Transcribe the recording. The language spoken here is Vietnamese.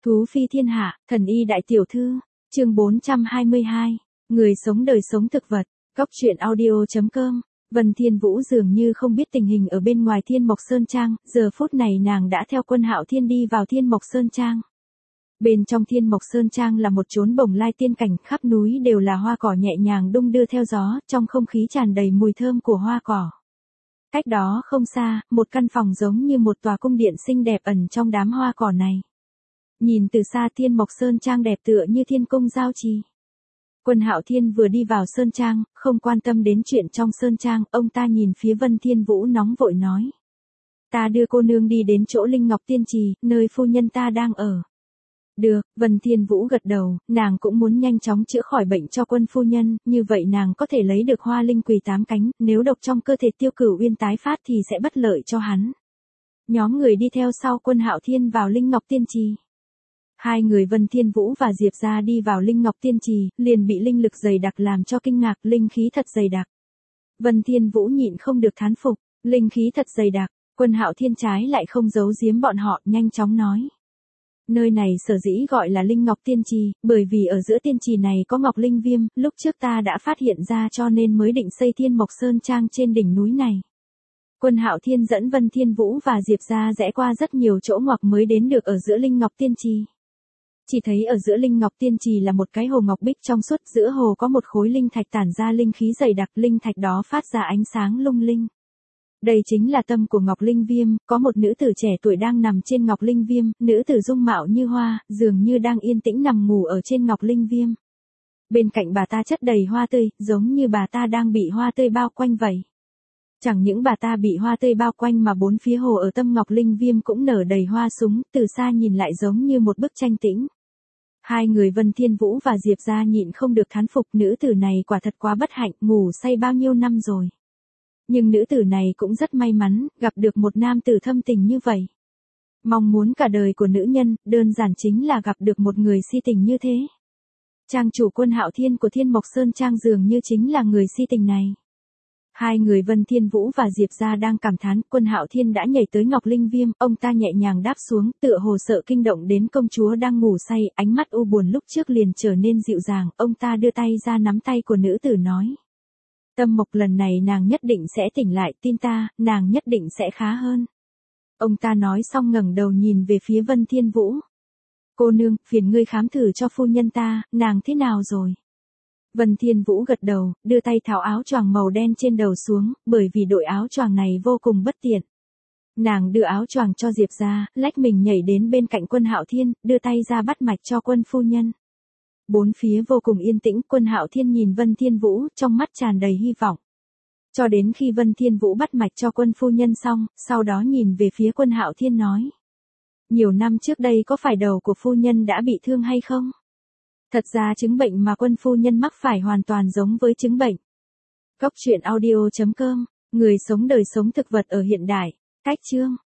Thú phi thiên hạ, thần y đại tiểu thư, chương 422, người sống đời sống thực vật, góc truyện audio.com. Vân Thiên Vũ dường như không biết tình hình ở bên ngoài Thiên Mộc Sơn Trang, giờ phút này nàng đã theo Quân Hạo Thiên đi vào Thiên Mộc Sơn Trang. Bên trong Thiên Mộc Sơn Trang là một chốn bồng lai tiên cảnh, khắp núi đều là hoa cỏ nhẹ nhàng đung đưa theo gió, trong không khí tràn đầy mùi thơm của hoa cỏ. Cách đó không xa, một căn phòng giống như một tòa cung điện xinh đẹp ẩn trong đám hoa cỏ này. Nhìn từ xa Thiên Mộc Sơn Trang đẹp tựa như thiên cung giao trì. Quân Hạo Thiên vừa đi vào Sơn Trang, không quan tâm đến chuyện trong Sơn Trang, ông ta nhìn phía Vân Thiên Vũ nóng vội nói. Ta đưa cô nương đi đến chỗ Linh Ngọc Tiên Trì, nơi phu nhân ta đang ở. Được, Vân Thiên Vũ gật đầu, nàng cũng muốn nhanh chóng chữa khỏi bệnh cho quân phu nhân, như vậy nàng có thể lấy được hoa linh quỳ 8 cánh, nếu độc trong cơ thể Tiêu Cửu Uyên tái phát thì sẽ bất lợi cho hắn. Nhóm người đi theo sau Quân Hạo Thiên vào Linh Ngọc Tiên Trì. Hai người Vân Thiên Vũ và Diệp Gia đi vào Linh Ngọc Tiên Trì, liền bị linh lực dày đặc làm cho kinh ngạc, linh khí thật dày đặc. Vân Thiên Vũ nhịn không được thán phục, linh khí thật dày đặc. Quân Hạo Thiên trái lại không giấu giếm bọn họ, nhanh chóng nói. Nơi này sở dĩ gọi là Linh Ngọc Tiên Trì, bởi vì ở giữa tiên trì này có Ngọc Linh Viêm, lúc trước ta đã phát hiện ra cho nên mới định xây Thiên Mộc Sơn Trang trên đỉnh núi này. Quân Hạo Thiên dẫn Vân Thiên Vũ và Diệp Gia rẽ qua rất nhiều chỗ ngoặc mới đến được ở giữa Linh Ngọc Tiên Trì. Chỉ thấy ở giữa Linh Ngọc Tiên Trì là một cái hồ ngọc bích trong suốt, giữa hồ có một khối linh thạch tản ra linh khí dày đặc, linh thạch đó phát ra ánh sáng lung linh. Đây chính là tâm của Ngọc Linh Viêm, có một nữ tử trẻ tuổi đang nằm trên Ngọc Linh Viêm, nữ tử dung mạo như hoa, dường như đang yên tĩnh nằm ngủ ở trên Ngọc Linh Viêm. Bên cạnh bà ta chất đầy hoa tươi, giống như bà ta đang bị hoa tươi bao quanh vậy. Chẳng những bà ta bị hoa tươi bao quanh mà bốn phía hồ ở tâm Ngọc Linh Viêm cũng nở đầy hoa súng, từ xa nhìn lại giống như một bức tranh tĩnh. Hai người Vân Thiên Vũ và Diệp Gia nhịn không được thán phục, nữ tử này quả thật quá bất hạnh, ngủ say bao nhiêu năm rồi. Nhưng nữ tử này cũng rất may mắn, gặp được một nam tử thâm tình như vậy. Mong muốn cả đời của nữ nhân, đơn giản chính là gặp được một người si tình như thế. Trang chủ Quân Hạo Thiên của Thiên Mộc Sơn Trang dường như chính là người si tình này. Hai người Vân Thiên Vũ và Diệp Gia đang cảm thán, Quân Hạo Thiên đã nhảy tới Ngọc Linh Viêm, ông ta nhẹ nhàng đáp xuống, tựa hồ sợ kinh động đến công chúa đang ngủ say, ánh mắt u buồn lúc trước liền trở nên dịu dàng, ông ta đưa tay ra nắm tay của nữ tử nói. Tâm Mộc, lần này nàng nhất định sẽ tỉnh lại, tin ta, nàng nhất định sẽ khá hơn. Ông ta nói xong ngẩng đầu nhìn về phía Vân Thiên Vũ. Cô nương, phiền ngươi khám thử cho phu nhân ta, nàng thế nào rồi? Vân Thiên Vũ gật đầu, đưa tay tháo áo choàng màu đen trên đầu xuống, bởi vì đội áo choàng này vô cùng bất tiện. Nàng đưa áo choàng cho Diệp Gia, lách mình nhảy đến bên cạnh Quân Hạo Thiên, đưa tay ra bắt mạch cho quân phu nhân. Bốn phía vô cùng yên tĩnh, Quân Hạo Thiên nhìn Vân Thiên Vũ, trong mắt tràn đầy hy vọng. Cho đến khi Vân Thiên Vũ bắt mạch cho quân phu nhân xong, sau đó nhìn về phía Quân Hạo Thiên nói. Nhiều năm trước đây có phải đầu của phu nhân đã bị thương hay không? Thật ra chứng bệnh mà quân phu nhân mắc phải hoàn toàn giống với chứng bệnh. Góc truyện audio.com, người sống đời sống thực vật ở hiện đại, cách chương.